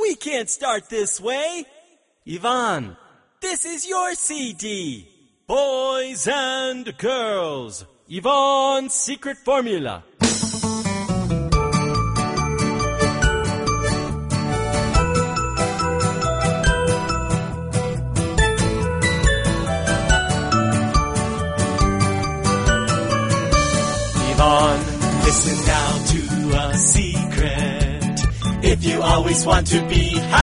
We can't start this way. Ivan, this is your CD. Boys and girls, Ivan's secret formula. Ivan, listen now to a secret. If you always want to be